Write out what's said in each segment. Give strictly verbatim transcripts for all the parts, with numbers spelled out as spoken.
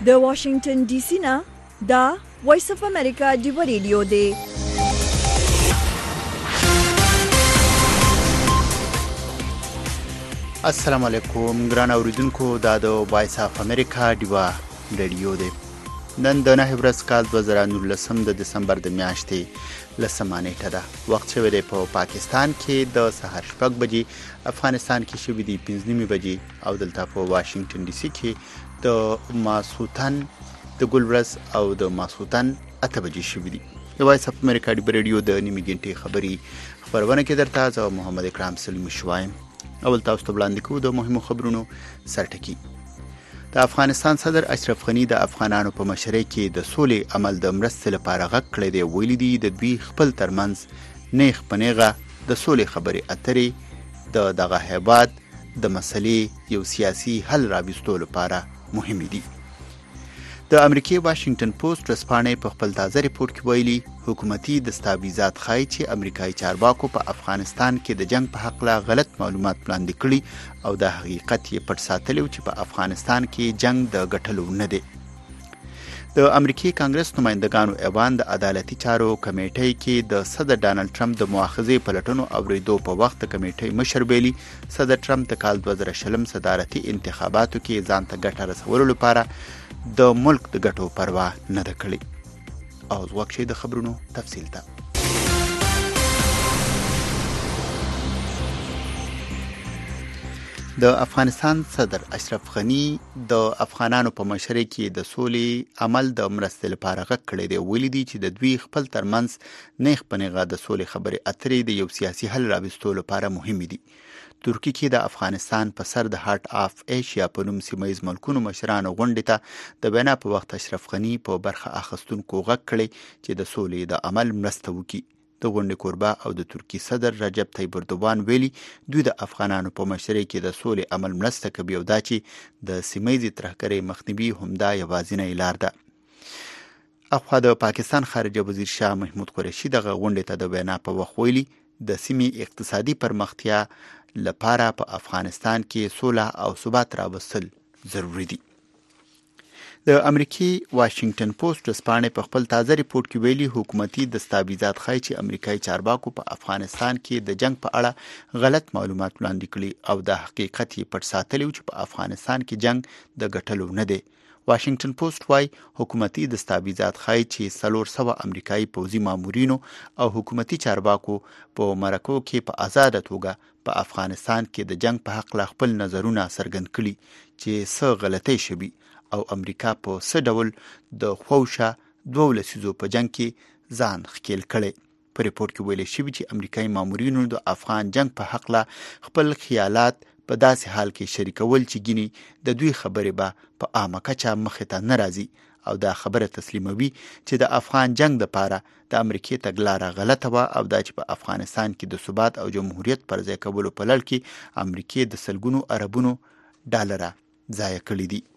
د واشنگټن ډي سي نه دا وایس اف امریکا ډیو ریډیو دی. السلام علیکم ګران اوریدونکو، دا د وایس اف امریکا ډیو ریډیو دی. نن د نهه ورځ کال دوه زره نولسم د دسمبر د میاشتې لسمه نیټه ده. وخت شوی دی په پا پاکستان کې د سهار شپږ بجې، افغانستان کې شوی دی پنځه نیمې بجې او دلته په واشنگټن ډي سي کې د ماسخوتن د ګل ورځ او د ماسخوتن اته بجې شوی دی. د وایس اف امریکا ډیو ریډیو د نیمې ګنټې خبري خبرونه کې درته زه محمد اکرام سلیمی شوایم. اول تاسو ته وړاندې کوو د مهمو خبرونو سرټکی. د افغانستان صدر اشرف غنی د افغانانو په مشرۍ کې د سولې عمل د مرستې لپاره غږ کړی دی. ویلي دي د دوی خپل ترمنځ نیغ په نیغه د سولې خبرې اترې د دغه هیواد د مسلې یو سیاسي حل راوستلو لپاره مهمې دي. د امریکای واشنگټن پوسټ ورځپاڼې په خپل تازه ریپورت کې ویلي حکومتي دستاویزات ښایي چې امریکایي چارواکو په افغانستان کې د جنگ په حق له غلط معلومات وړاندې کړي او د حقیقت یې پټ ساتلی چې په افغانستان کې جنگ د ګټلو نه دی. د امریکای کانګرس نمائندګانو ایوان د عدالتي چارو کمیټې کې د صدر ډانلډ ټرمپ د مؤاخذې پلټنو اوریدو په وخت د کمیټې مشر ویلي صدر ټرمپ د کال دوه زره شلم صدارتي انتخاباتو کې ځان ته ګټه رسولو لپاره د ملک د ګټو پروا نه ده کړې. او ځواک شي د خبرونو تفصیل ته. د افغانستان صدر اشرف غنی د افغانانو په مشرۍ کې د سولې عمل د مرستې لپاره غږ کړی دی. ویلي دي چې د دوی خپل ترمنځ نیغ په نیغه د سولې خبرې اترې د یو سیاسي حل راوستلو لپاره مهمې دي. ترکی کې د افغانستان په سر د هارت اف ایشیا په نوم سیمایي ملکونو مشرانو غونډې ته د وینا په وخت اشرف غنی په برخه اخیستونکو غږ کړی چې د سولې د عمل مرسته وکړي. د غونډې کوربه او د ترکی صدر رجب طیب اردوغان ویلي دوی د افغانانو په مشرۍ کې د سولې عمل مرسته کوي او دا چې د سیمایي ترهګرۍ مخنیوي همدا یوازینۍ لار ده. اخوا د پاکستان خارجه وزیر شاه محمود قریشي دغه غونډې ته د وینا په وخت ویلي د سیمې اقتصادي پرمختیا لپاره په افغانستان کې سوله او ثبات راوستل ضروری دي. د امریکای واشنگټن پوسټ ورځپاڼې په خپل تازه ریپورت کې ویلي حکومتي دستاویزات ښایي چې امریکایي چارواکو په افغانستان کې د جنگ په اړه غلط معلومات وړاندې کړي او د حقیقت یې پټ ساتلی چې په افغانستان کې جنگ د ګټلو نه دی. واشنگټن پوسټ وايي حکومتي دستاویزات ښایي چې څلور سوه امریکایي پوځي مامورینو او حکومتي چارواکو په مرکو کې په آزاده توګه په افغانستان کې د جنگ په حق له خپل نظرونه څرګند کړي چې څه غلطۍ شوي او امریکا په څه ډول د خوشه دوه لسیزو په جنگ کې ځان ښکیل کړي. په ریپورت کې ویل شوي چې امریکایي مامورینو د افغان جنگ په حق له خپل خیالات په داسې حال کې شریکول چې ګینی د دوی خبرې به په عامه کچه مخې ته نه راځي او دا خبره تسلیموي چې د افغان جنگ دپاره د امریکای تګلاره غلطه وه او دا چې په افغانستان کې د ثبات او جمهوریت پر ځای کولو په لړ کې امریکای د سلګونو اربونو ډالره ضایع کړي دي.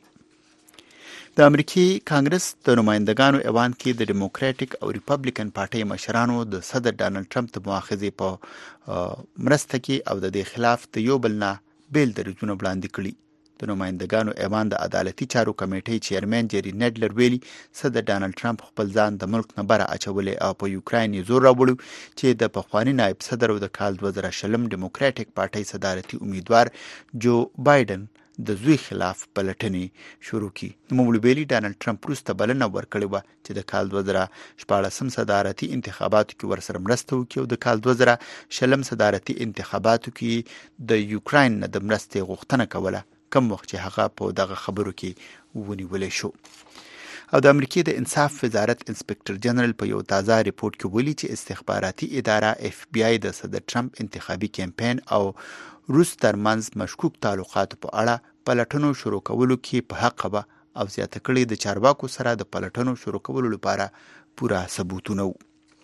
د امریکای کانګرس د نمائندګانو ایوان کې د ډیموکراټک او ریپبلیکن پارټۍ مشرانو د صدر ډانلډ ټرمپ د مؤاخذې په مرسته کې او د دې خلاف د یو بل نه بیل دریځونه وړاندې کړي. د نمائندګانو ایوان د عدالتي چارو کمیټې چیرمن جری نیډلر ویلي صدر ډانلډ ټرمپ خپل ځان د ملک نه بره اچولی او په یوکراین یې زور راوړو چې د پخواني نایب صدر او د کال دوه زره شلم ډیموکراټک پارټۍ صدارتي امیدوار جو بایدن د زوی خلاف پلټنې شروع کړي. نوموړي ویلي ډانلډ ټرمپ وروسته بلنه ورکړې وه چې د کال دوه زره شپاړسم صدارتي انتخاباتو کې ورسره مرسته وکړي او د کال دوه زره شلم صدارتي انتخاباتو کې د یوکراین نه د مرستې غوښتنه کوله کم وخت چې هغه په دغه خبرو کې ونیولی شو. او د امریکای د انصاف وزارت انسپکټر جنرال په یو تازه ریپورت کې ویلي چې استخباراتي اداره اف بی آی د صدر ټرمپ انتخابي کمپاین او روس ترمنځ مشکوک تعلقاتو په اړه پلټنو شروع کولو کې په حق وه او زیاته کړي د چارواکو سره د پلټنو شروع کولو لپاره پوره ثبوتونه وو.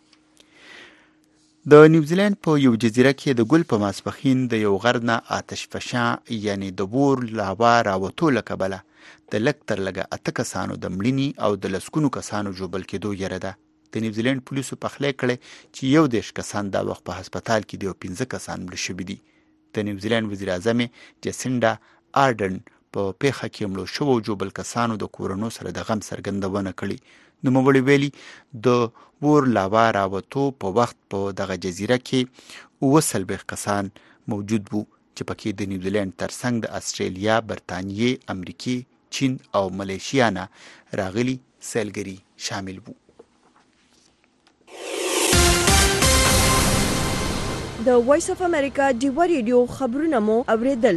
د نیوزیلند په یو جزیره کې د ګل په ماسپښین د یو غر نه آتش فشان یعنی د بور لاوا راوتو له کبله د لږ تر لږه اته کسانو د مړینې او د لسګونو کسانو ژوبل کېدو یره ده. د نیوزیلند پولیسو پخلی کړی چې یو دېرش کسان دا وخت په هسپتال کې دي او پنځه کسان مړه شوي دي. د نیوزیلند وزیر اعظم جسینډا آرډن په پیښه کې مړو شوو جو بل کسانو د کورونو سره د غم څرګندونه کړې. نوموړي ویلي د ور لاوا راوتو په وخت په دغه جزیره کې اووه څلوېښت کسان موجود وو چې پکې د نیوزیلند ترڅنګ د استرالیا، برطانیې، امریکې، چین او ملیشیا نه راغلي سیلګري شامل وو. د وایس اف امریکا ډیوا ریډیو خبرونه مو اوریدل.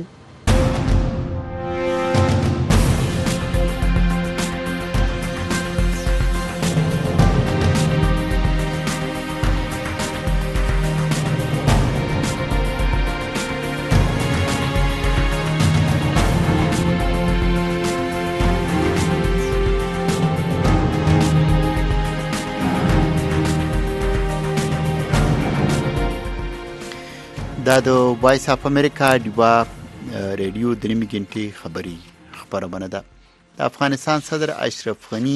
دا د وایس اف امریکا ډیوا ریډیو د نیمې ګنټې خبري خبرونه ده. د افغانستان صدر اشرف غنی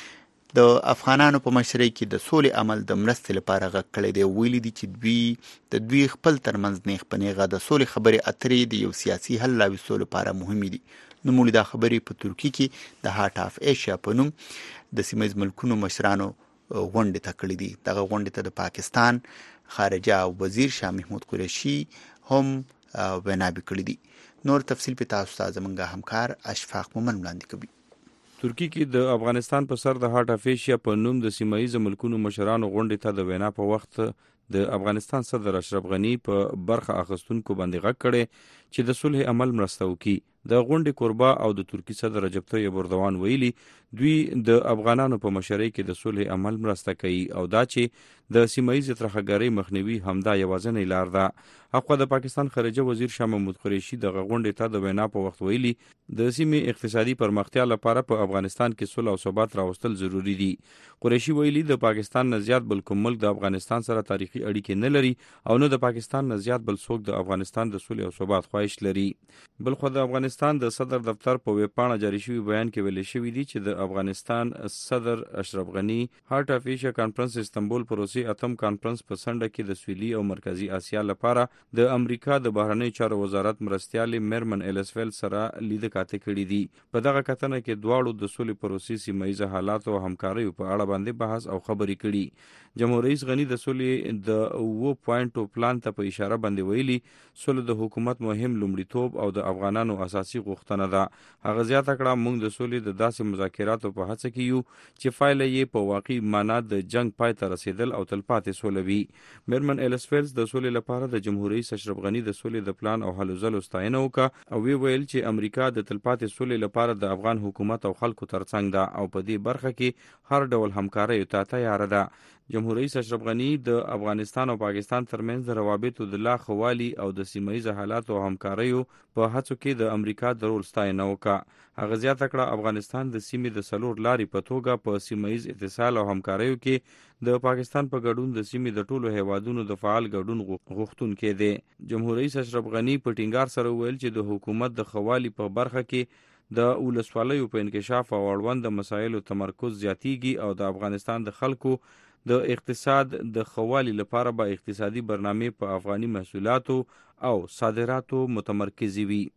د افغانانو په مشرۍ کې د سولې عمل د مرستې لپاره غږ کړی دی. ویلي دي چې دوی د دوی خپل ترمنځ نیغ په نیغه د سولې خبرې اترې د یو سیاسي حل راوستلو لپاره مهمې دي. نوموړي دا خبرې په ترکیه کې د هارت اف ایشیا په نوم د سیمه ییز ملکونو مشرانو غونډې ته کړې دي. دغه غونډې ته د پاکستان خارجه وزیر شاه محمود قریشي هم ویناوې کړې دي. نور تفصیل په تاسو ته زمونږ همکار اشفاق مومن وړاندې کوي. ترکیه کې د افغانستان په سر د هارت اف ایشیا په نوم د سیمه ییز ملکونو مشرانو غونډې ته د وینا په وخت د افغانستان صدر اشرف غنی په برخه اخیستونکو باندې غږ کړی چې د صلح عمل مرسته وکړي. د غونډې کوربه او د ترکیه صدر رجب طیب اردوغان ویلي دوی د افغانانو په مشرۍ کې د صلح عمل مرسته کوي او دا چې د سیمه ییز ترهګرۍ مخنیوي همدا یوازینۍ لار ده. اخوا د پاکستان خارجه وزیر شاه محمود قریشي د غونډې ته د وینا په وخت ویلي د سیمې اقتصادي پرمختیا لپاره په افغانستان کې صلح او ثبات راوستل ضروری دي. قریشي ویلي د پاکستان نه زیات بل کوم ملک د افغانستان سره تاریخي اړیکې نه لري او نه د پاکستان نه زیات بل څوک د افغانستان د صلح او ثبات خواهش لري. بل خو د افغانستان د صدر دفتر په ویب پاڼه جاری شوی بیان کې ویل شوی دی چې د افغانستان صدر اشرف غنی هارت اف ایشیا کانفرنس استنبول پروسې اتم کانفرنس په سنډه کې د سویلي او مرکزی اسیا لپاره د امریکا د بهرنی چارو وزارت مرستیال میرمن ایلسفیل سره لید کاته کړی دی. په دغه کتنه کې دواړو د سولې پروسې سیمه ییز حالات او همکارۍ په اړه باندې بحث او خبرې کړي. جمهور رئیس غنی د سولې د اوه پوینټو پلان ته په اشاره باندې ویلي سولې د حکومت مهم لومړیتوب او د افغانانو اساسي غوښتنه ده. هغه زیاته کړه موږ د سولې د داسې مذاکراتو په هڅه کې یو چې فایله یې په واقعي معنا د جنگ پای ته رسیدل او تلپاتې سوله وي. میرمن ایلسفیلز د سولې لپاره د جمهور رئیس اشرف غنی د سولې د پلان او هلو ځلو ستاینه وکړه او وی ویل چې امریکا د تلپاتې سولې لپاره د افغان حکومت او خلکو ترڅنګ ده او په دې برخه کې هر ډول همکارۍ ته تیار ده. جمهور رئیس اشرف غنی د افغانستان او پاکستان ترمنځ د روابطو د لا خوالي او د سیمه ییز حالات او همکاریو په هڅو کې د امریکا د رول ستاینه وکړه. هغه زیاته کړه افغانستان د سیمې د څلور لارې په توګه په سیمه ییز اتصال او همکاریو کې د پاکستان په ګډون د سیمې د ټولو هیوادونو د فعال ګډون غوښتونکی دی. جمهور رئیس اشرف غنی په ټینګار سره ویل چې د حکومت د خوالي په برخه کې د ولسوالیو په انکشاف او اړوند مسایلو تمرکز زیاتیږي او د افغانستان د خلکو د اقتصاد د خوالي لپاره به اقتصادي برنامه په افغاني محصولاتو او صادراتو متمرکزي وي.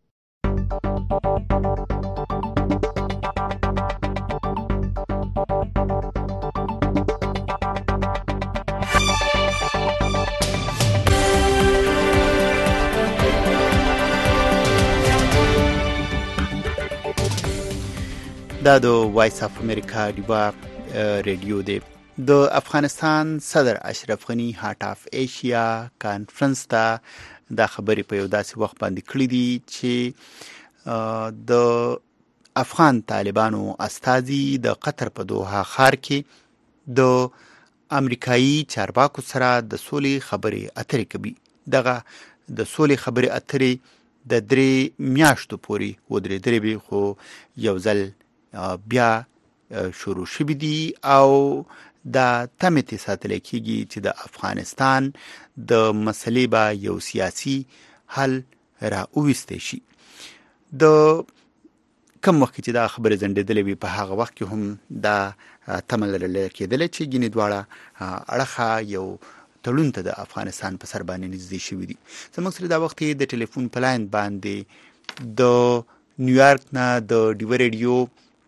دا د وایس اف امریکا ډیوا ریډیو دی. د افغانستان صدر اشرف غنی هارت اف ایشیا کانفرنس ته دا خبرې په یو داسې وخت باندې کړې دي چې د افغان طالبانو استازي د قطر په دوحه ښار کې د امریکایي چارواکو سره د سولې خبرې اترې کوي. دغه د سولې خبرې اترې د درې میاشتو پورې ودرېدلې وي خو یو ځل بیا شروع شوي دي او دا تمې ته ساتل کېږي چې د افغانستان د مسلې به یو سیاسي حل را وویستی شي. د کم وخت چې دا خبرې ځنډېدلې وي په هغه وخت کې هم دا تمه لرل کېدله چې ګینې دواړه اړخه یو تړون ته د افغانستان په سر باندې نږدې شوي دي. زموږ سره دا وخت د ټلیفون په لاین باندې د نیویارک نه د ډیو ریډیو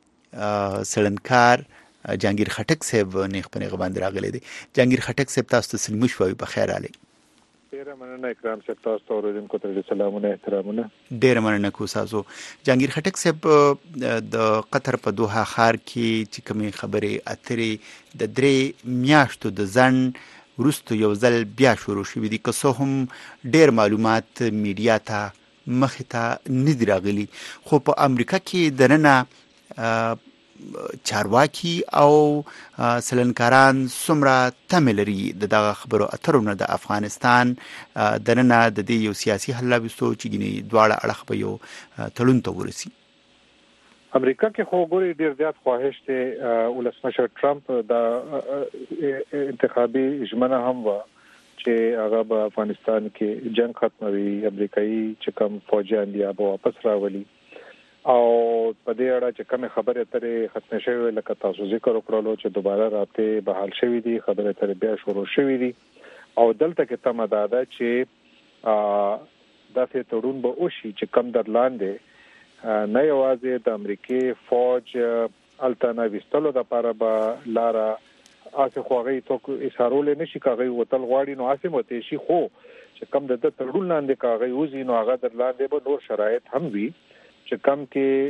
سړنکار جهانگیر خټک صاحب نیغ په نیغ باندې راغلی دی. جهانگیر خټک صاحب تاسو ته سلمو شوي په خیر علي. ډیره مننه اکرام صاحب، تاسو ته اوریدونکو ته سلامونه احترامونه. ډیره مننه کو تاسو. جهانگیر خټک صاحب د قطر په دوحه ښار کې چې کومې خبرې اترې د درې میاشتو د ځنډ وروسته یو ځل بیا شروع شوي دي، که څه هم ډیر معلومات میډیا ته مخې ته نه دي راغلي، خو په امریکا کې دننه چارواکي او سلنکاران څومره تمه لري د دغه خبرو اترو نه د افغانستان دننه د دې یو سیاسي حل راوستو چې ګینې دواړه اړخ به یو تړون ته ورسي؟ امریکا کې خو ګوري ډیر زیات خواهش ته ولسمشر ټرمپ د انتخابي ژمنه هم و چې هغه په افغانستان کې جنگ ختموي، امریکایي چې کوم فوجیان دی هغه واپس راولي، او په دې اړه چې کومه خبره ترې ختم شوی لکه تاسو ذکر وکړلو چې دوباره رابطه بحال شوې دي، خبره ترې بیا شروع شوې دي، او دلته کې تمه ده چې داسې تړون به وشي چې کم در لاندې نه یوازې د امریکای فوج الټانا وستلو د لپاره به لاره اسه خوغې تو اشارول نشي کاغې وتل غواړي، نو اسه مته شي، خو چې کم د تړون لاندې کاغې وزي نو هغه در لاندې به نور شرایط هم وي چې کم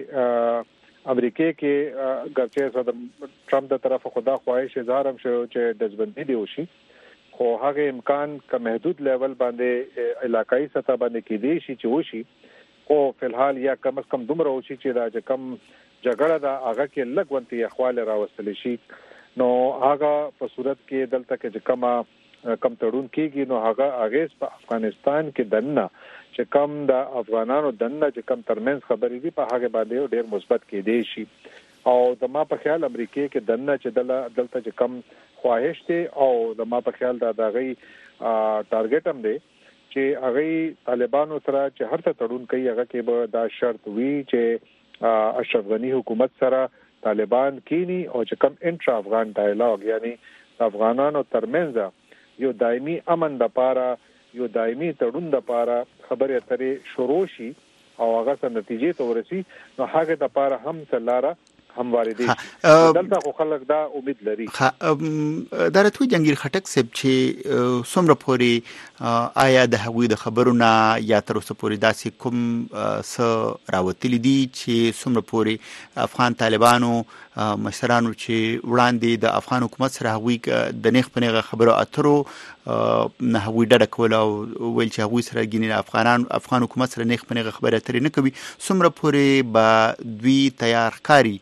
کې امریکای کې ګرچه صدر ټرمپ د طرفه خدا خواهش اظهار هم شو چې دزبندي دی وشي، خو هغه امکان که محدود لیول باندې علاقائی سطح باندې کې دی شي چې وشي، او فلحال یا کم از کم دومره وشي چې دا کم جګړه دا هغه کې لږ ونتي احوال راوستل شي، نو هغه په صورت کې دلته کې چې کما کم تړون کېږي نو هغه اگې په افغانستان کې دنه چې کم د افغانانو دنه چې کم ترمنځ خبرې دي په هغه باندې ډېر مثبت کې دی شي، او د ما په خیال امریکای کې دنه چې دلته چې کم خواهش دي، او د ما په خیال دا د غي ټارګټ هم دی چې هغه طالبانو سره چې هر څه تړون کوي هغه کې به دا شرط وي چې اشرف غنی حکومت سره طالبان کینی او چې کم انټرا افغان ډایالوګ یعنی افغانانو ترمنځ یو دایمي امن د پاره یو دایمي تړون د پاره خبرې اترې شروع شي او هغه څه نتیجې ته ورسي، نو هغه د پاره هم څلاره همواري دي. دلته خو خلک دا امید لري. دا راتوي جهانگیر خټک صاحب چې څومره پورې آیا د هغوی د خبرونه یا تر اوسه پورې داسې کوم څه راوتلي دي چې څومره پورې افغان طالبانو مشرانو چې وړاندې د افغان حکومت سره هغوی د نیغ په نیغه خبرو اترو نه هغوی ډډه کوله او ویل چې هغوی سره ګینې افغانان افغان حکومت سره نیغ په نیغه خبرې اترې نه کوي، څومره پورې به دوی تیار ښکاري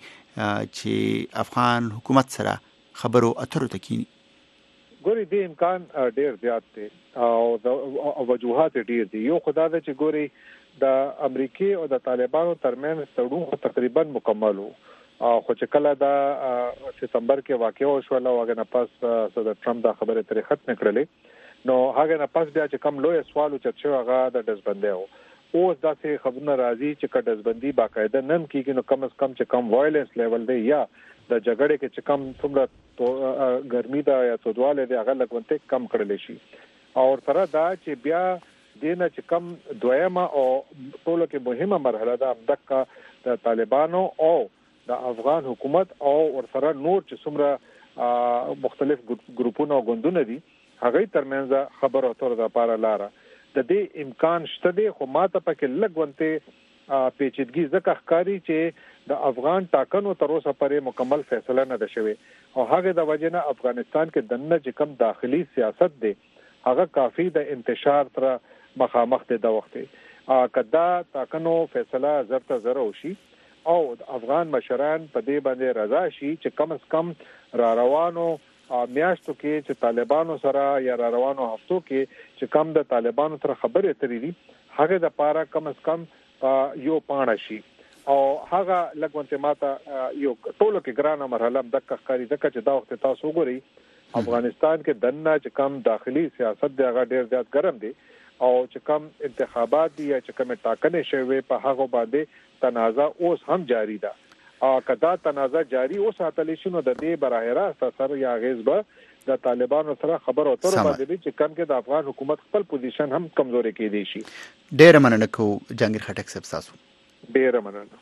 چې افغان حکومت سره خبرو اترو ته کینی؟ ګوري دې امکان ډیر زیات دی او د وجوهات ډیر دي. یو خدای دا چې ګوري د امریکای او د طالبانو ترمنځ تړون تقریبا مکمل وو، خو چې کله دا سپتمبر کې واقع وشو او هغه نه پاس صدر ټرمپ دا خبره ترې ختم کړلې، نو هغه نه پاس بیا چې کم لوی سوال چې شو هغه د دزبندۍ وو. اوس داسې خبرونه راځي چې که دزبندي باقاعده نن کېږي نو کم از کم چې کم وایلنس لیول دی یا د جګړې کې چې کم څومره ګرمي ده یا تودواله دی هغه لږ کم کړل شي، او سره دا چې بیا دینه چې کم دویمه او ټولو کې مهمه مرحله ده دغه د طالبانو او د افغان حکومت او ورسره نور چې څومره مختلف ګروپونه او ګوندونه دي هغه ترمنځ خبرو اترو د لپاره لاره د دې امکان شته دی، خو ماته پکې لګونته پیچیدګي ځکه ښکاری چې د افغان ټاکنو تر اوسه پورې مکمل فیصله نه ده شوی، او هغه د وجه نه افغانستان کې دنه چې کم داخلي سیاست دی هغه کافی د انتشار تر مخامخ دی د وخت کدا ټاکنو فیصله زرته زره وشي او د افغان مشران په دې باندې رضا شي چې کم از کم را روانو میاشتو کې چې طالبانو سره یا را روانو هفتو کې چې کم د طالبانو سره خبرې اترې دي هغه د پاره کم از کم یو پاڼه شي، او هغه لګونته ماته یو ټولو کې ګرانه مرحله د ښکاری دغه چې دا وخت تاسو وګورئ افغانستان کې دنه چې کم داخلي سیاست دی هغه ډیر زیات ګرم دی، او چې کم انتخابات دي یا چې کم ټاکنې شوي په هغه باندې تنازع اوس هم جاری ده، او کدا تنازع جاری اوس اتل شنو د دې براه راست اثر یا غیزبه د طالبانو سره خبر اترو باندې چې کم کې د افغان حکومت خپل پوزیشن هم کمزوري کې دي شي. ډیر مننه کو جهانگیر خټک صاحب تاسو. ډیره مننه.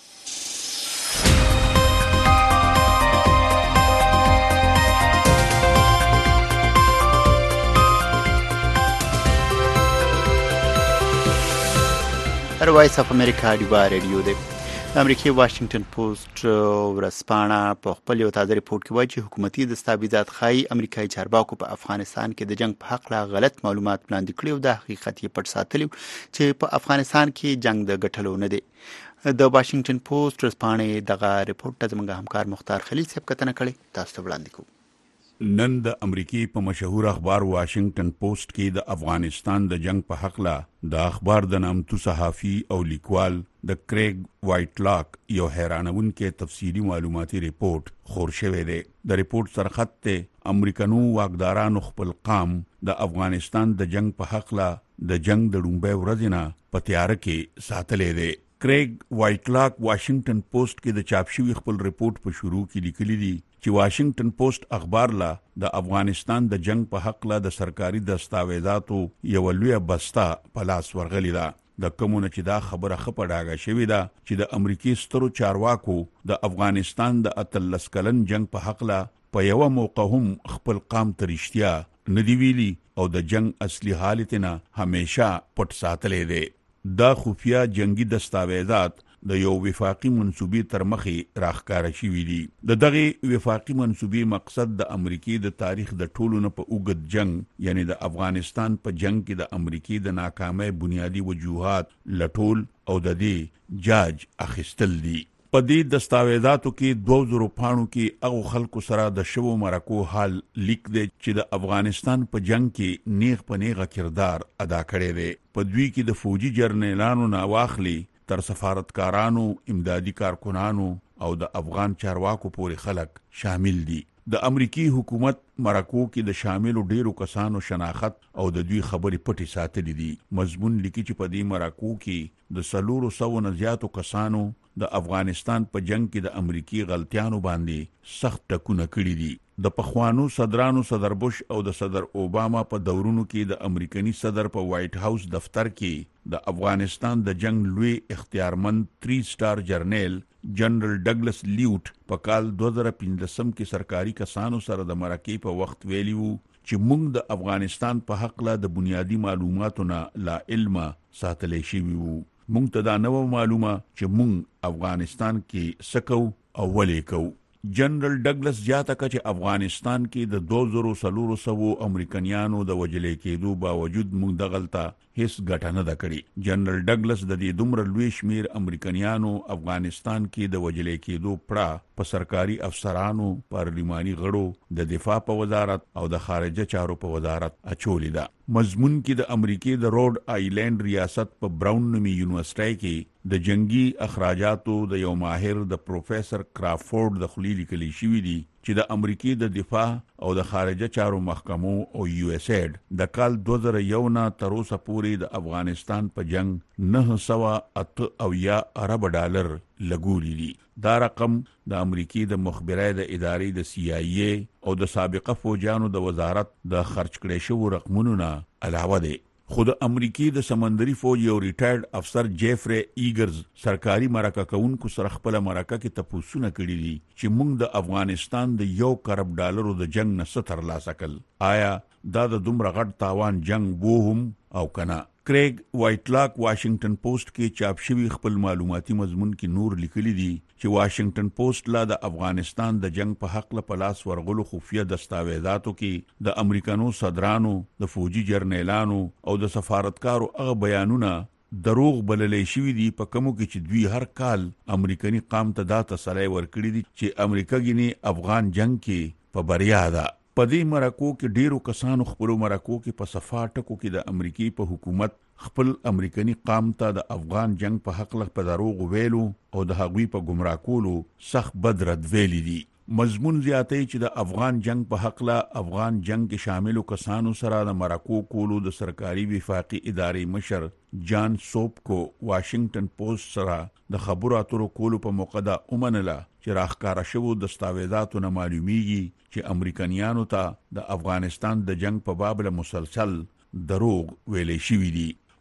وایس اف امریکا ډیوا ریډیو دی. د امریکای واشنگټن پوسټ ورځپاڼه په خپل یو تازه ریپورت کې وایي چې حکومتي دستاویزات ښایي امریکایي چارواکو په افغانستان کې د جنگ په حق لا غلط معلومات وړاندې کړي او د حقیقت یې پټ ساتلی چې په افغانستان کې جنگ د ګټلو نه دی. د واشنگټن پوسټ ورځپاڼې دغه ریپورت ته زموږ همکار مختار خلیل صاحب کتنه کړې، تاسو ته وړاندې کوو. نن د امریکای په مشهور اخبار واشنگټن پوسټ کې د افغانستان د جنگ په حق لا د اخبار د نامتو صحافي او لیکوال د کریګ وایټ لاک یو حیرانونکې تفصیلی معلوماتي ریپورت خور شوی دی. د ریپورت سرخط ته امریکانو واکدارانو خپل قام د افغانستان د جنگ په حق لا د جنگ د لومړۍ ورځې نه په تیاره کې ساتلې دی. کریګ وایټ لاک واشنگټن پوسټ کې د چاپ شوی خپل ریپورت په شروع کې لیکلی دی چې واشنگټن پوسټ اخبار لا د افغانستان د جنگ په حق لا د سرکاري دستاویزاتو یو لوی بسته په لاس ورغلی ده. د کومونه چې دا خبره خپه ډاګه شوې ده چې د امریکای سترو چارواکو د افغانستان د اتلس کلن جنگ په حق لا په یو موقع هم خپل قام ته رښتیا ندی ویلي او د جنگ اصلي حالت نه همیشه پټ ساتلې ده. دا خفیه جنگي دستاویزات د یو وفاقي منسوبې تر مخې راخکاره شوي دي. د دغه وفاقي منسوبې مقصد د امریکای د تاریخ د ټولو نه په اوږد جنگ یعنی د افغانستان په جنگ کې د امریکای د ناکامۍ بنیادی وجوهات لټول او د دې جاج اخیستل دي. په دې دستاویزاتو کې دوه زره پاڼو کې هغه خلکو سره د شوو مرکو حال لیک دی چې د افغانستان په جنگ کې نیغ په نیغه کردار ادا کړی دی. په دوی کې د فوجي جرنیلانو نه واخلي تر سفارتکارانو، امدادي کارکنانو او د افغان چارواکو پورې خلک شامل دي. د امریکای حکومت مرکو کې د شاملو ډیرو کسانو شناخت او د دوی خبرې پټې ساتلې دي. مضمون لیکي چې په دې مرکو کې د سلورو سو نه زیاتو کسانو د افغانستان په جنگ کې د امریکای غلطیانو باندې سخت ټکونه کړي دي. د پخوانو صدرانو صدر بوش او د صدر اوباما په دورونو کې د امریکایي صدر په وایټ هاوس دفتر کې د افغانستان د جنگ لوی اختیارمند تری سٹار جرنیل جنرال ډګلس لیوټ په کال دوه زره پنځم کې سرکاري کسانو سره د مرکې په وخت ویلیو چې موږ د افغانستان په حق لا د بنیادی معلوماتو نه لا علم ساتلې شوی وو. موږ ته دا نو معلومه چې موږ افغانستان کې سکو او ولې کو. جنرال ډګلس زیاته کړه چې افغانستان کې د دوه زره څلور سوو امریکایانو د وجلې کېدو باوجود موږ دغلطه هیڅ ګټه نه ده کړې. جنرال ډګلس د دې دومره لوی شمیر امریکایانو افغانستان کې د وجلې کېدو پړه په سرکاري افسرانو، پارلماني غړو، د دفاع په وزارت او د خارجه چارو په وزارت اچولې ده. مضمون کې د امریکای د روډ آیلینډ ریاست په براون نومي یونیورسيټي کې د جنگي اخراجاتو د یو ماهر د پروفیسور کرافورد د خلیلی کلی شوی دی چې د امریکای د دفاع او د خارجه چارو محکمو او یو اس ایډ د کال دوه زره یو نه تر اوسه پورې د افغانستان په جنگ نه سوه اته او یا ارب ډالر لګولي دي. دا رقم د امریکای د مخبرای د ادارې د سی آی ای او د سابقه فوجانو د وزارت د خرج کړي شو رقمونو نه علاوه دی. خود امریکای د سمندري فوج یو ریټایرډ افسر جیفری ایګرز سرکاري مرکه کوونکو سره خپل مرکه کې تپوسونه کړي دي چې موږ د افغانستان د یو کرب ډالرو د جنگ نه ستر لاسه کړل. آیا دا د دومره غټ تاوان جنگ وو هم او کنه؟ کریګ وایټ لاک واشنگټن پوسټ کې چاپ شوی خپل معلوماتي مضمون کې نور لیکلي دي چې واشنگټن پوسټ لا د افغانستان د جنگ په حق له پلاس ورغلو خفیه دستاویزاتو کې د امریکانو صدرانو، د فوجي جرنیلانو او د سفارتکارو هغه بیانونه دروغ بللې شوی دي په کومو کې چې دوی هر کال امریکایي قام ته دا تسلی ورکړي دي چې امریکا ګینه افغان جنگ کې په بریا ده. په دې مرکو کې ډیرو کسانو خپل مرکو کې په صفا ټکو کې د امریکای په حکومت خپل امریکایي قام ته د افغان جنگ په حق له دروغ ویلو او د هغوی په گمراه کولو سخت بد رد ویلي دي. مضمون زیاتې چې د افغان جنگ په حق له افغان جنگ کې شاملو کسانو سره د مرکو کولو د سرکاري وفاقي ادارې مشر جان سوپ کو واشنگټن پوسټ سره د خبرو اترو کولو په موقع دا اومنله چې راخکاره شوو دستاویزاتو نه معلومیږي چې امریکایانو ته د افغانستان د جنگ په باب له مسلسل دروغ ویلې شوي دي.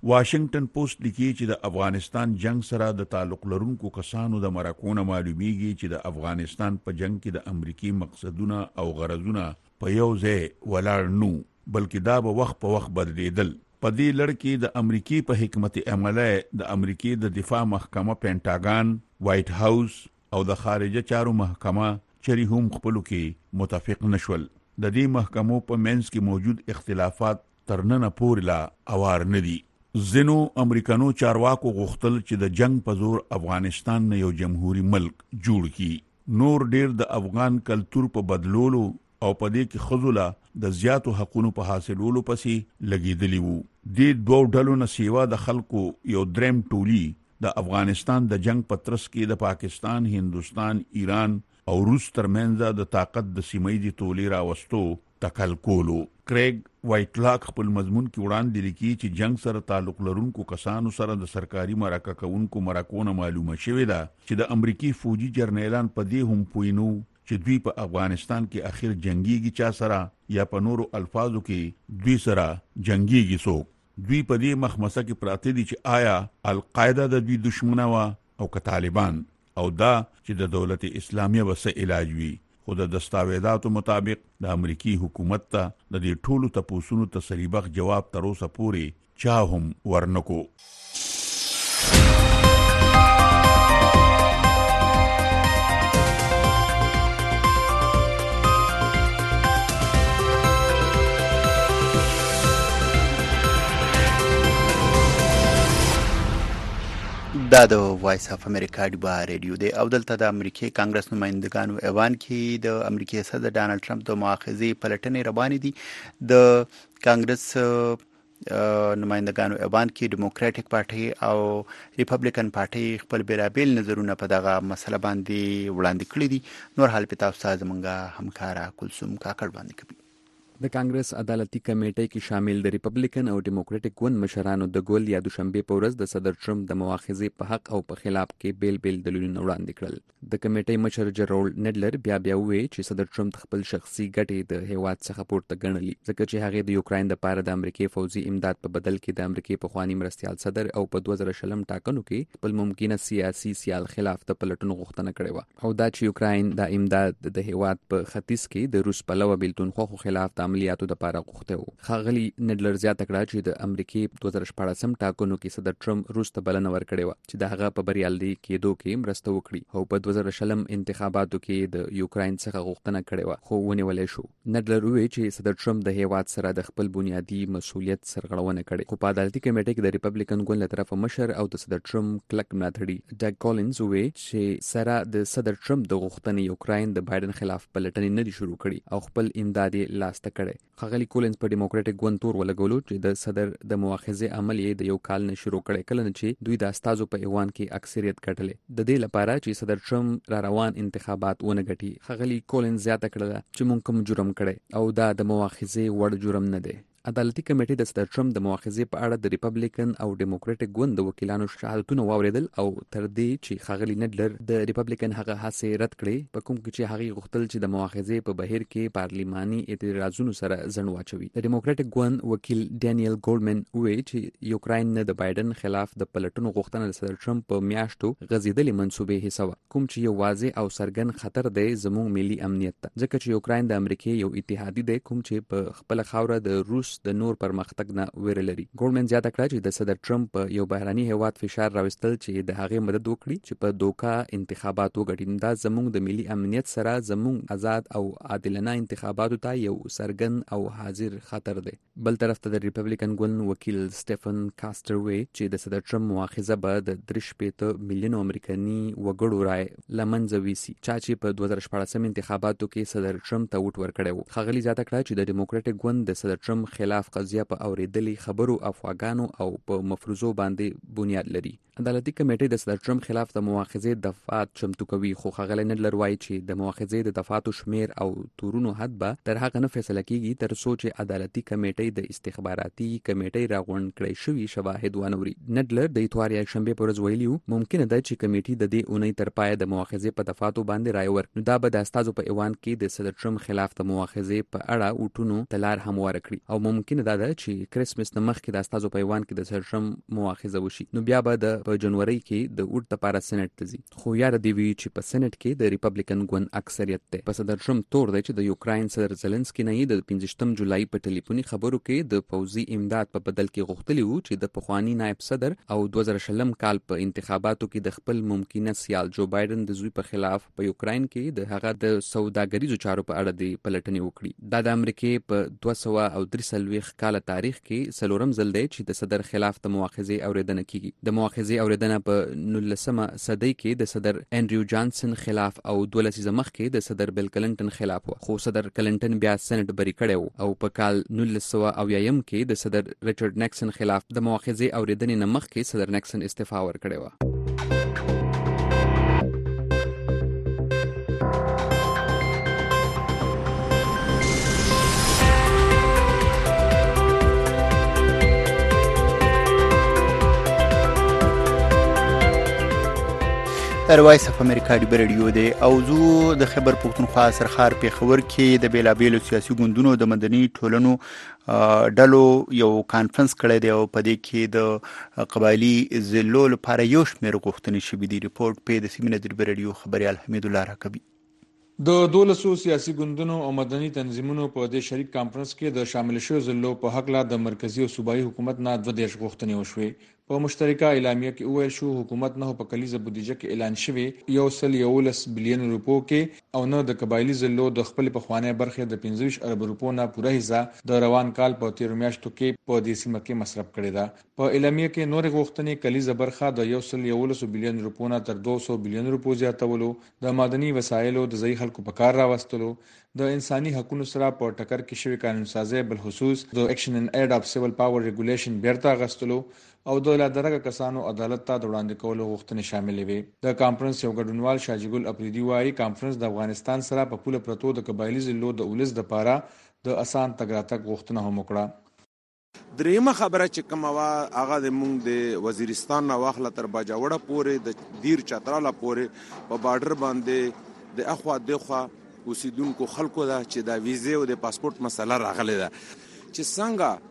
واشنگټن پوسټ لیکي چې د افغانستان جنگ سره د تعلق لرونکو کسانو د مرکونه معلومیږي چې د افغانستان په جنگ کې د امریکای مقصدونه او غرضونه په یو ځای ولاړ نو، بلکې دا به وخت په وخت بدلیدل. په دې لړ کې د امریکای په حکمت عمله د امریکای د دفاع محکمه پینټاګان، وایټ هاوس او د خارجه چارو محکمه چری هم خپلو کې متفق نشول. د دې محکمو په منځ کې موجود اختلافات ترننه پورې لا اوار نه دي. ځینو امریکانو چارواکو غوښتل چې د جنگ په زور افغانستان نه یو جمهوریت ملک جوړ کړي. نور ډیر د افغان کلچر په بدلولو او په دې کې خذولا د زیاتو حقوقو په حاصلولو پسې لګیدلی وو. د دوه ډلو نه سیوا د خلکو یو دریم ټولی د افغانستان د جنگ په ترڅ کې د پاکستان، هندوستان، ایران او روس ترمنځ د طاقت د سیمایي تولې راوستو تکل کولو. کریګ وایټ لاک خپل مضمون کې وړاندې لیکي چې جنگ سره تعلق لرونکو کسانو سره د سرکاري مرکه کوونکو مرکونه معلومه شوې ده چې د امریکای فوجي جرنیلان په دې هم پوینو چې دوی په افغانستان کې اخر جنگيږي چا سره یا په نورو الفاظو کې دوی سره جنگيږي څوک. دوی په دې مخمسه کې پراته دي چې آیا القاعده د دوی دشمنه وا او که طالبان، او دا چې د دولت اسلامیه وسه علاج وي. خو د دستاویزاتو مطابق د امریکای حکومت ته د دې ټولو تپوسونو تصریبخ جواب تر اوسه پورې چا هم ورنکو. دا د وایس اف امریکا ډیبا ریډیو دی او دلته د امریکای کانګرس نمائندګانو ایوان کې د امریکای صدر ډانلډ ټرمپ د مؤاخذې پلټنې روانې دي. د کانګرس نمائندګانو ایوان کې ډیموکراټک پارټي او ریپبلیکن پارټي خپل بیلابیل نظرونه په دغه مسله باندې وړاندې کړي دي. نور حال په تاسو زمونږه همکارا کلثوم کاکړ باندې کوي. د کانګرس عدالتي کمیټې کې شامل د ریپبلیکن او ډیموکراټک ګوند مشرانو د ګول یا دوشنبه په ورځ د صدر ټرمپ د مؤاخذې په حق او په خلاف کې بیل بیل دلیلونه وړاندې کړل. د کمیټې مشر جرالډ نیډلر بیا بیا وویل چې صدر ټرمپ خپل شخصي ګټې د هیواد څخه پورته ګڼلي، ځکه چې هغه د یوکرين لپاره د امریکای فوزي امداد په بدل کې د امریکای پخوانی مرستيال صدر او په دوه زره شلم ټاکنو کې خپل ممکنه سیاسي سیال خلاف د پلټنو غوښتنه کړې و، او دا چې یوکرين د امداد د هیواد په ختیځ کې د روس پلوه بیلتونخوا خلاف د عملیاتو لپاره غوښته و. ښاغلي نیډلر زیاته کړه چې د امریکای دوه زره شپږم ټاکنو کې صدر ټرمپ روس ته بلنه ورکړې و چې د هغه په بریالي کېدو کې مرسته وکړي، او په دوه زره شلم انتخاباتو کې د یوکرين څخه غوښتنه کړې و خو ونیولې شو. نیډلر وویل چې صدر ټرمپ د هیواد سره د خپل بنیادی مسؤلیت سرغړونه کړې، خو په عدالتي کمیټې کې د ریپبلیکن ګوند له طرفه مشر او د صدر ټرمپ کلک ملاتړي ډګ کولینز وویل چې سره د صدر ټرمپ د غوښتنې یوکرين د بایدن خلاف پلټنې نه دي شروع کړي او خپل امداد یې لاسته کړي. ښاغلي کولینز په ډیموکراټک ګوند تور ولګولو چې د صدر د مؤاخذې عمل یې د یو کال نه شروع کړي، کله چې دوی د استازو په ایوان کې اکثریت ګټلې د دې لپاره چې صدر ټرمپ را روان انتخابات ونه ګټي. ښاغلي کولینز زیاته کړه چې مونږ کوم جرم کړي او دا د مؤاخذې وړ جرم نه دی. عدالتي کمیټې د صدر ټرمپ د مؤاخذې په اړه د ریپبلیکن او ډیموکراټک ګوند د وکیلانو شهادتونه واوریدل، او تر دې چې ښاغلي نیډلر د ریپبلیکن هغه هڅې رد کړې په کوم کې چې هغه غوښتل چې د مؤاخذې په بهیر کې پارلیماني اعتراضونو سره ځنډ واچوي. د ډیموکراټک ګوند وکیل ډانیل ګولډمن وویل چې یوکرين نه د بایدن خلاف د پلټنو غوښتنه د صدر ټرمپ په میاشتو غزیدلې منسوبې حصہ و، کوم چې یو واضح او څرګند خطر دی زموږ ملي امنیت ته، ځکه چې یوکرين د امریکای یو اتحادي دی کوم چې په خپل خاوره د روس د نور پرمختګ نه ویره لري. ګورمن زیاته کړه چې د صدر ټرمپ یو بهراني هیواد فشار راوستل چې د هغې مدد وکړي چې په دوکا انتخابات وګټي، دا زموږ د ملي امنیت سره زموږ آزاد او عادلانه انتخاباتو ته یو څرګند او حاضر خطر دی. بل طرف ته د ریپبلیکن ګوند وکیل سټیفن کاستر وی چې د صدر ټرمپ مؤاخذه به د درې شپېته میلیونو امریکایي وګړو رای لمنځه ویسي، چا چې په دوه زره شپږم انتخاباتو کې صدر ټرمپ ته ووټ ورکړی و. ښاغلي زیاته کړه چې د ډیموکراټک ګوند د صدر ټرمپ خلاف قضیه په اوریدلې خبرو افواګانو او په مفروضو باندې بنیاد لري. عدالتي کمیټې د صدر ټرمپ خلاف د مؤاخذې دفعات چمتو کوي، خو ښاغلی نیډلر وایي چې د مؤاخذې د دفعاتو شمیر او تورونو حد به تر هغه نه فیصله کیږي تر څو چې عدالتي کمیټې د استخباراتي کمیټې راغونډ کړی شوي شواهد ونوري. نیډلر د اتوار یک شنبه په ورځ ویلي و ممکنه ده چې کمیټې د دې اونۍ تر پای د مؤاخذې په دفعاتو باندې رائے ورکړي، نو دا به د استازو په ایوان کې د صدر ټرمپ خلاف د مؤاخذې په اړه وټونو تلار همواره کړي او ممکن ده ده چې کریسمس نه مخکې د استازو په ایوان کې د صدر ټرمپ مؤاخذه وشي، نو بیا به د په جنوري کې د اوټ لپاره سېنات ته ځي. خو یاره دی وی چې په سېنات کې د ریپبلیکن ګوند اکثریت ده. په صدر ټرمپ تور دی چې د یوکراین صدر زيلنسکي نه د پنځه جولای په ټلیفوني خبرو کې د پوځي امداد په بدل کې غوښتلی وو چې د پخوانی نائب صدر او دوه زره شلم کال په انتخاباتو کې د خپل ممکنه سیال جو بایدن د زوی په خلاف په یوکراین کې د هغه د سوداګریزو چارو په اړه د پلټنې وکړي. دا د امریکای په دوه سوه او درې څلوېښت کال تاریخ کې څلورم ځل دی چې د صدر خلاف د مؤاخذې اوریدنه کیږي. د مؤاخذې اوریدنه په نولسمه صدۍ کې د صدر انډریو جانسن خلاف او دوه لسیزه مخکې د صدر بیل کلنټن خلاف و، خو صدر کلنټن بیا سېنات بری کړی او په کال نولس سوه اویایم کې د صدر ریچارډ نیکسن خلاف د مؤاخذې اوریدنې نه مخکې صدر نیکسن استعفا ورکړې وه. وایس اف امریکا دی رادیو دی او زو د خبر پښتونخوا سرخار پیښور کې د بیلابېلو سیاسي ګوندونو د مدني ټولنو ډلو یو کانفرنس کړی دی او په دې کې د قبایلی ضلعو لپاره یو شمېر غوښتنې شوي دي. ریپورټ په د سیمینه د رادیو خبريال حمید الله راکبي. د دولسو سیاسي ګوندونو او مدني تنظیمونو په دې شریک کانفرنس کې د شامل شوو ضلعو په حق لا د مرکزی او صوبایي حکومت نه دوه دیرش غوښتنې وشوې. په مشترکه اعلامیه کې وویل شو حکومت نه په کلیزه بودیجه کې اعلان شوی یو سل یولس بلین روپو کې او نه د قبایلی ضلعو د خپل پخوانی برخه د پنځه ویشت ارب روپو نه پوره حصہ د روان کال په تیر میاشتو کې په دې سیمه کې مصرف کړی ده. په اعلامیه کې نور غوښتنې کلیزه برخه د یو سل یولس بلین روپو نه تر دوه سوه بلین روپو زیاتولو، د مدني وسایلو د ځای خلکو په کار راوستلو، د انساني حقوقو سره په ټکر کې شوی قانون سازي بل خصوص د اکشن ان ایډ اف سیول پاور ریګولیشن بیرته غستلو او د لادرګه کسانو عدالت ته د وړاندې کولو غوښتنې شاملې وي. د کانفرنس یو ګډونوال شاجګل اپریدي وايي کانفرنس د افغانستان سره په پوله پرتو د قبایلی ضلعو د اولس د پاره د اسان تګ راتګ غوښتنه هم وکړه. دریمه خبره چې کومه وا هغه د مونږ د وزیرستان نه واخله تر باجوړه پورې د دیر چتراله پورې په بارډر باندې د اخوا دغه اوسیدونکو خلکو دا چې د ویزه او د پاسپورت مسله راغله ده چې څنګه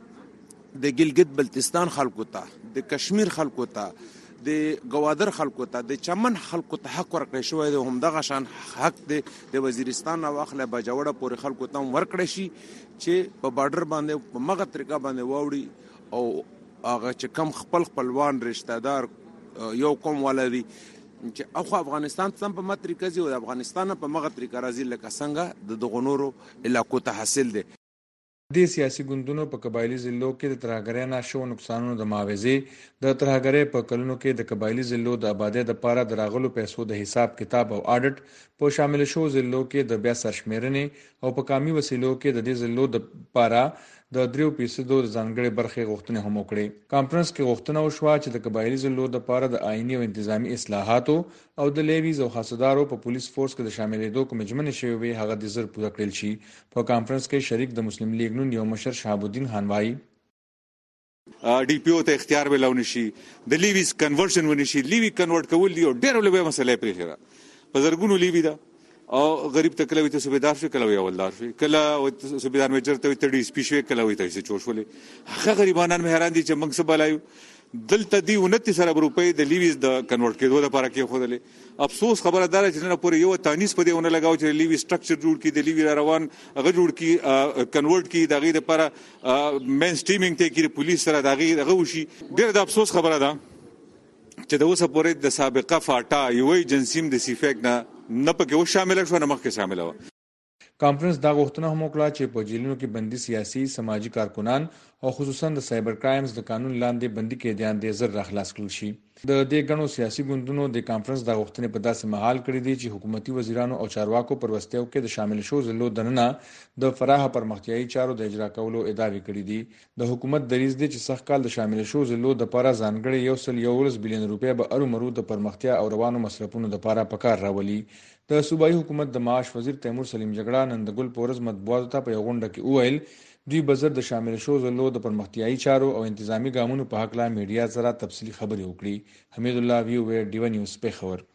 د ګلګت بلتستان خلکو ته د کشمیر خلکو ته د گوادر خلکو ته د چمن خلکو ته حق ورکړی شوی دی، هم دغه شان حق دی د وزیرستان او اخله بجوړه پورې خلکو ته ورکړی شي چې په بارډر باندې په مغه طریقه باندې واوړي او هغه چې کم خپل خپلوان رشتہ دار یو کوم ولري چې اخو افغانستان څم په مطریقه زی او افغانستان په مغه طریقه راځي لکه څنګه د دغونورو علاقو ته حاصل دی. د سیاسي ګوندونو په قبایلی ضلعو کې د ترهګرۍ نه شو نقصانونو د معاوضې د ترهګرۍ په کلونو کې د قبایلی ضلعو د آبادی د پاره د راغلو پیسو د حساب کتاب او اډټ په شامل شو ضلعو کې د بیا سرشمیرنې او په کامي وسیلو کې د دې ضلعو د پاره د دریو فیصدو د ځانګړي برخې غوښتنې هم وکړې. کانفرنس کې غوښتنه وشوه چې د قبایلی ضلعو د پاره د آئینی او انتظامی اصلاحاتو او د لیویز او خاصدارو په پولیس فورس کې د شاملېدو کوم جمنې شوی وي هغه د زر پوره کړل شي. په کانفرنس کې شریک د مسلم لیگ نون یو مشر شهاب الدین خان وايي ډي پی او ته اختیار ولاونه شي د لیویز کنورژن ونی شي لیوی کنورټ کول دی او ډېر لوی مسله پرې خره په زرګونو لیوی دا او غریب ته کله وي ته صوبیدار شي کله وي اولدار شي کله صوبیدار میجر ته ته ډي اس پی شي کله وي ته څه چوشولې هغه غریبانان مهران دي چې موږ سبالایو دلته دی انتیس ارب روپۍ د لیویز د کنورټ کېدو لپاره کې خودلې افسوس خبره ده چې نه پورې یو تانیس په دې ونه لگاو چې لیوی سټرکچر جوړ کی د لیوی روان هغه جوړ کی کنورټ کی دغه لپاره مین سټریمینګ ته کې پولیس سره دغه دغه وشي ډېر د افسوس خبره ده چې د اوسه پورې د سابقه فاټا یو ایجنسیم د سیفیک نه نه پکې و شامل شو نه مخکې شامل و. کانفرنس دا غوښتنه هم وکړه چې په جیلونو کې بندي سیاسي سماجی کارکونان او خصوصا د سایبر کرایمز د قانون لاندې بندي کې دیان دې زر راخلاص کړل شي. د دې غنو سیاسي ګوندونو د کانفرنس دا غوښتنې په داسې مهال کړې دي چې حکومتي وزیرانو او چارواکو پر وستیو کې د شامل شو ضلعو دننه د فراخ پرمختیايي چارو د اجرا کولو ادعاوې کړې دي. د حکومت دریځ دی چې سخت کال د شامل شو ضلعو د لپاره ځانګړي یو سل یولس بلین روپۍ به ارومرو د پرمختیا او روانو مصرفونو لپاره پکار راولي. د صوبایي حکومت د معاش وزیر تیمور سلیم جګړه نن د ګل پورز مطبوعاتو ته په غونډه کې وویل دوی بزر د شامل شو ضلعو د پرمختیايي چارو او انتظامی ګامونو په حق لا میډیا سره تفصیلی خبرې وکړي. حمید الله وی او ډیو نیوز پیښور.